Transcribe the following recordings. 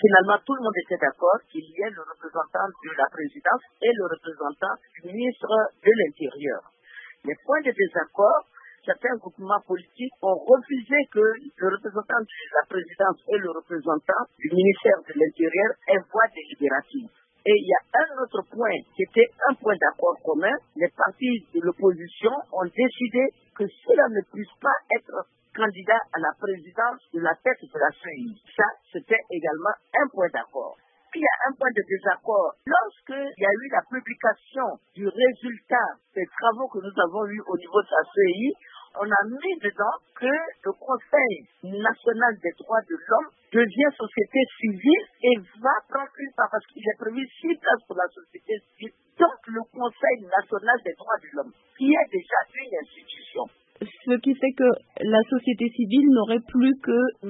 Finalement, tout le monde était d'accord qu'il y ait le représentant de la présidence et le représentant du ministre de l'Intérieur. Les points de désaccord, certains groupements politiques ont refusé que le représentant de la présidence et le représentant du ministère de l'Intérieur aient voix délibérative. Et il y a un autre point qui était un point d'accord commun. Les partis de l'opposition ont décidé que cela ne puisse pas être candidat à la présidence de la tête de la CEI. Ça, c'était également un point d'accord. Il y a un point de désaccord. Lorsqu'il y a eu la publication du résultat des travaux que nous avons eus au niveau de la CEI, on a mis dedans que le Conseil national des droits de l'homme devient société civile et va prendre une part, parce qu'il est prévu 6 places pour la société civile. Donc le Conseil national des droits de l'homme, qui est déjà une institution. Ce qui fait que la société civile n'aurait plus que 3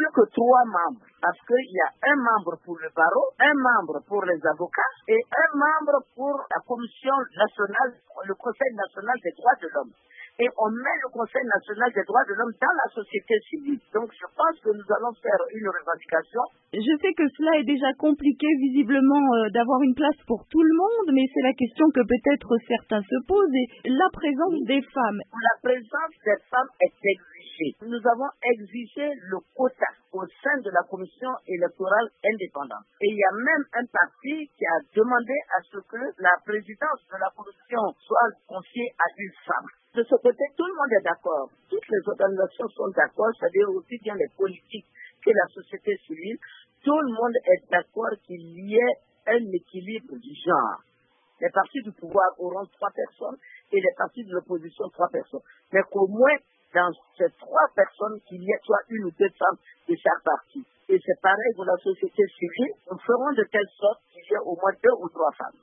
membres, parce qu'il y a un membre pour le barreau, un membre pour les avocats et un membre pour la Commission nationale, le Conseil national des droits de l'homme. Et on met le Conseil national des droits de l'homme dans la société civile. Donc je pense que nous allons faire une revendication. Je sais que cela est déjà compliqué visiblement d'avoir une place pour tout le monde, mais c'est la question que peut-être certains se posent, et la présence des femmes. La présence des femmes est exigée. Nous avons exigé le quota au sein de la commission électorale indépendante. Et il y a même un parti qui a demandé à ce que la présidence de la commission soit confiée à une femme. De ce côté, tout le monde est d'accord. Toutes les organisations sont d'accord, c'est-à-dire aussi bien les politiques que la société civile. Tout le monde est d'accord qu'il y ait un équilibre du genre. Les partis du pouvoir auront 3 personnes et les partis de l'opposition 3 personnes. Mais qu'au moins, dans ces 3 personnes, qu'il y ait soit une ou 2 femmes de chaque parti. Et c'est pareil pour la société civile. Nous ferons de telle sorte qu'il y ait au moins 2 ou 3 femmes.